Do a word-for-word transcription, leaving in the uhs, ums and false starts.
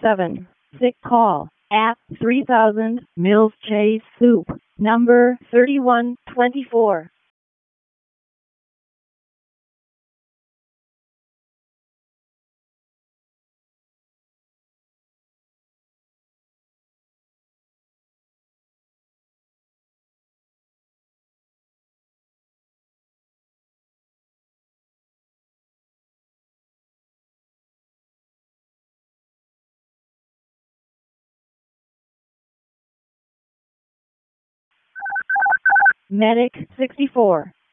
seven. Sick call at three thousand Mills Chase Soup, number thirty-one twenty-four. Medic sixty-four.